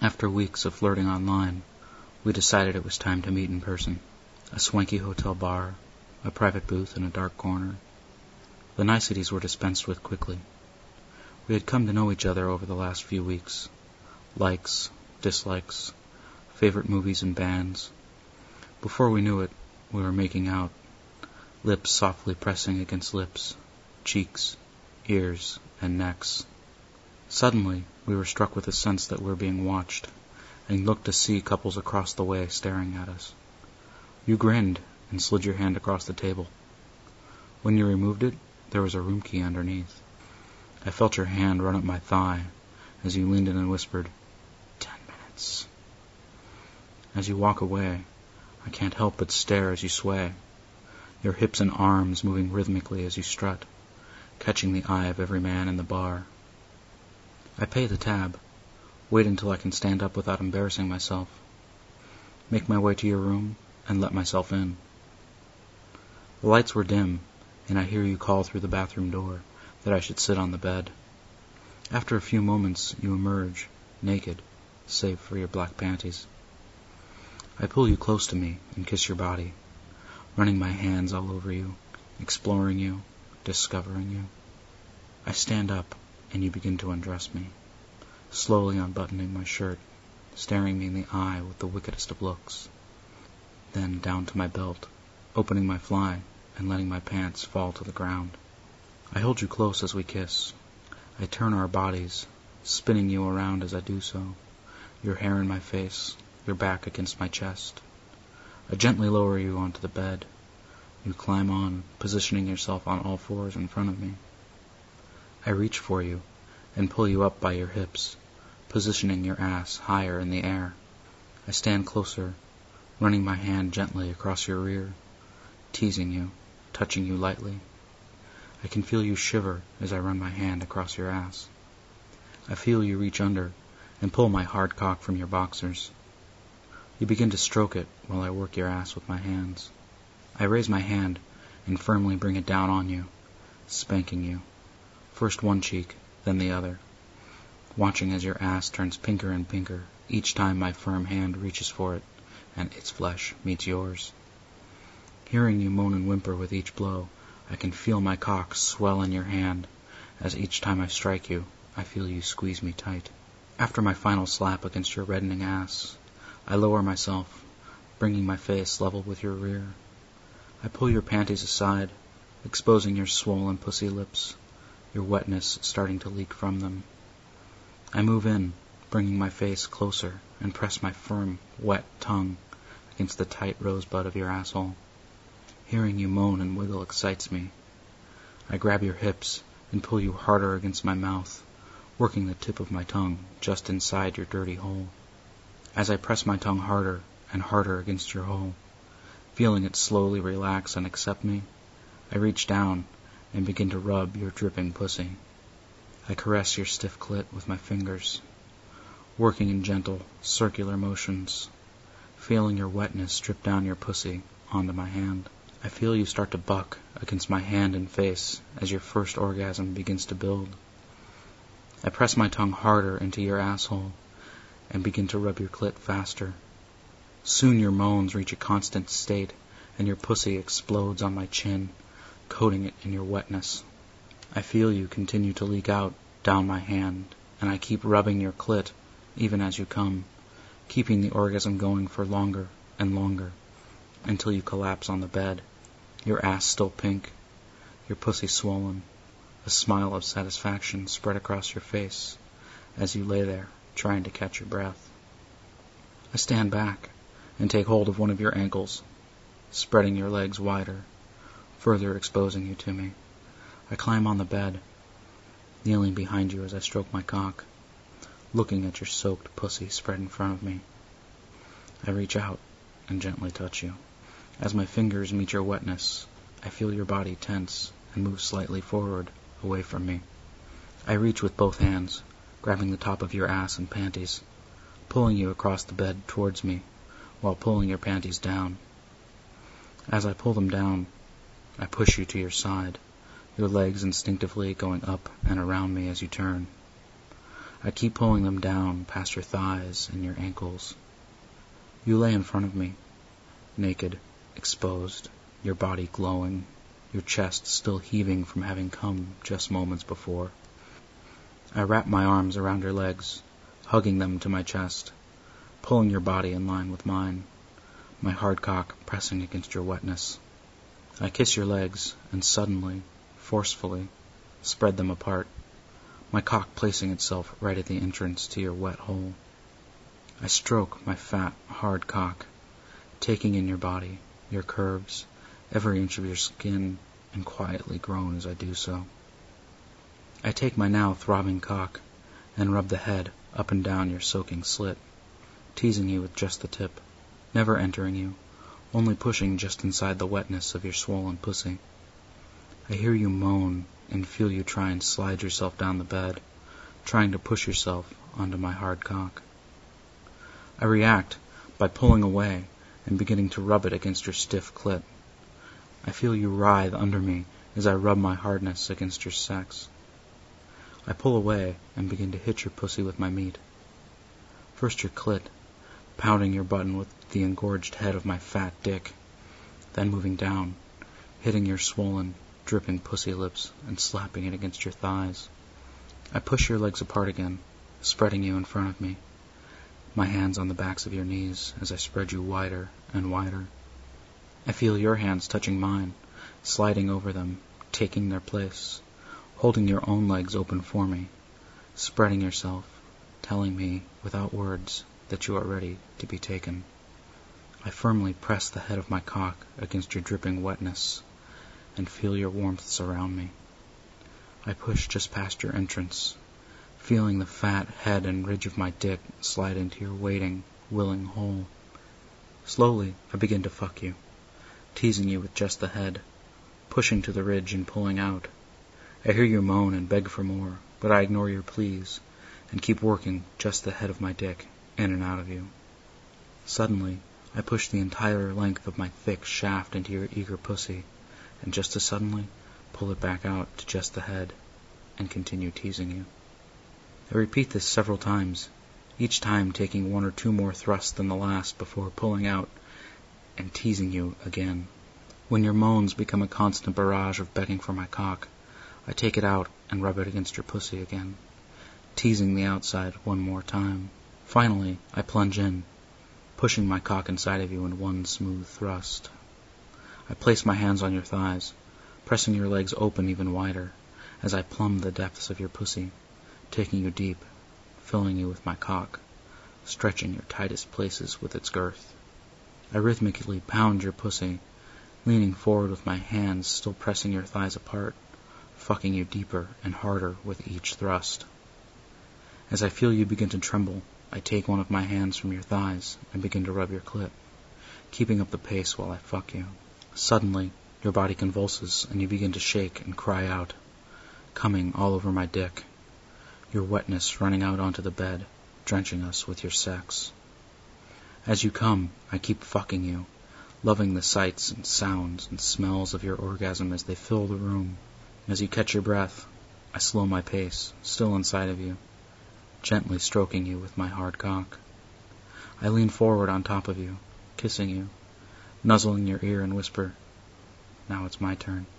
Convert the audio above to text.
After weeks of flirting online, we decided it was time to meet in person. A swanky hotel bar, a private booth in a dark corner. The niceties were dispensed with quickly. We had come to know each other over the last few weeks. Likes, dislikes, favorite movies and bands. Before we knew it, we were making out, lips softly pressing against lips, cheeks, ears, and necks. Suddenly, we were struck with a sense that we were being watched, and looked to see couples across the way staring at us. You grinned and slid your hand across the table. When you removed it, there was a room key underneath. I felt your hand run up my thigh as you leaned in and whispered, 10 minutes. As you walk away, I can't help but stare as you sway, your hips and arms moving rhythmically as you strut, catching the eye of every man in the bar. I pay the tab, wait until I can stand up without embarrassing myself, make my way to your room, and let myself in. The lights were dim, and I hear you call through the bathroom door that I should sit on the bed. After a few moments, you emerge, naked, save for your black panties. I pull you close to me and kiss your body, running my hands all over you, exploring you, discovering you. I stand up, and you begin to undress me, slowly unbuttoning my shirt, staring me in the eye with the wickedest of looks. Then down to my belt, opening my fly and letting my pants fall to the ground. I hold you close as we kiss. I turn our bodies, spinning you around as I do so, your hair in my face, your back against my chest. I gently lower you onto the bed. You climb on, positioning yourself on all fours in front of me. I reach for you and pull you up by your hips, positioning your ass higher in the air. I stand closer, running my hand gently across your rear, teasing you, touching you lightly. I can feel you shiver as I run my hand across your ass. I feel you reach under and pull my hard cock from your boxers. You begin to stroke it while I work your ass with my hands. I raise my hand and firmly bring it down on you, spanking you, first one cheek, then the other, watching as your ass turns pinker and pinker each time my firm hand reaches for it and its flesh meets yours. Hearing you moan and whimper with each blow, I can feel my cock swell in your hand, as each time I strike you, I feel you squeeze me tight. After my final slap against your reddening ass, I lower myself, bringing my face level with your rear. I pull your panties aside, exposing your swollen pussy lips, your wetness starting to leak from them. I move in, bringing my face closer, and press my firm, wet tongue against the tight rosebud of your asshole. Hearing you moan and wiggle excites me. I grab your hips and pull you harder against my mouth, working the tip of my tongue just inside your dirty hole. As I press my tongue harder and harder against your hole, feeling it slowly relax and accept me, I reach down and begin to rub your dripping pussy. I caress your stiff clit with my fingers, working in gentle, circular motions, feeling your wetness drip down your pussy onto my hand. I feel you start to buck against my hand and face as your first orgasm begins to build. I press my tongue harder into your asshole and begin to rub your clit faster. Soon your moans reach a constant state and your pussy explodes on my chin, coating it in your wetness. I feel you continue to leak out down my hand, and I keep rubbing your clit even as you come, keeping the orgasm going for longer and longer, until you collapse on the bed, your ass still pink, your pussy swollen, a smile of satisfaction spread across your face as you lay there trying to catch your breath. I stand back and take hold of one of your ankles, spreading your legs wider, further exposing you to me. I climb on the bed, kneeling behind you as I stroke my cock, looking at your soaked pussy spread in front of me. I reach out and gently touch you. As my fingers meet your wetness, I feel your body tense and move slightly forward, away from me. I reach with both hands, grabbing the top of your ass and panties, pulling you across the bed towards me, while pulling your panties down. As I pull them down, I push you to your side, your legs instinctively going up and around me as you turn. I keep pulling them down past your thighs and your ankles. You lay in front of me, naked, exposed, your body glowing, your chest still heaving from having come just moments before. I wrap my arms around your legs, hugging them to my chest, pulling your body in line with mine, my hard cock pressing against your wetness. I kiss your legs, and suddenly, forcefully, spread them apart, my cock placing itself right at the entrance to your wet hole. I stroke my fat, hard cock, taking in your body, your curves, every inch of your skin, and quietly groan as I do so. I take my now throbbing cock and rub the head up and down your soaking slit, teasing you with just the tip, never entering you, only pushing just inside the wetness of your swollen pussy. I hear you moan and feel you try and slide yourself down the bed, trying to push yourself onto my hard cock. I react by pulling away and beginning to rub it against your stiff clit. I feel you writhe under me as I rub my hardness against your sex. I pull away and begin to hit your pussy with my meat. First your clit, pounding your button with the engorged head of my fat dick, then moving down, hitting your swollen, dripping pussy lips and slapping it against your thighs. I push your legs apart again, spreading you in front of me, my hands on the backs of your knees as I spread you wider and wider. I feel your hands touching mine, sliding over them, taking their place, holding your own legs open for me, spreading yourself, telling me, without words, that you are ready to be taken. I firmly press the head of my cock against your dripping wetness and feel your warmth surround me. I push just past your entrance, feeling the fat head and ridge of my dick slide into your waiting, willing hole. Slowly, I begin to fuck you, teasing you with just the head, pushing to the ridge and pulling out. I hear you moan and beg for more, but I ignore your pleas and keep working just the head of my dick in and out of you. Suddenly, I push the entire length of my thick shaft into your eager pussy, and just as suddenly, pull it back out to just the head and continue teasing you. I repeat this several times, each time taking one or two more thrusts than the last before pulling out and teasing you again. When your moans become a constant barrage of begging for my cock, I take it out and rub it against your pussy again, teasing the outside one more time. Finally, I plunge in, pushing my cock inside of you in one smooth thrust. I place my hands on your thighs, pressing your legs open even wider, as I plumb the depths of your pussy, taking you deep, filling you with my cock, stretching your tightest places with its girth. I rhythmically pound your pussy, leaning forward with my hands still pressing your thighs apart, fucking you deeper and harder with each thrust. As I feel you begin to tremble, I take one of my hands from your thighs and begin to rub your clit, keeping up the pace while I fuck you. Suddenly, your body convulses and you begin to shake and cry out, coming all over my dick, your wetness running out onto the bed, drenching us with your sex. As you come, I keep fucking you, loving the sights and sounds and smells of your orgasm as they fill the room. As you catch your breath, I slow my pace, still inside of you, gently stroking you with my hard cock. I lean forward on top of you, kissing you, nuzzling your ear and whisper, "Now it's my turn."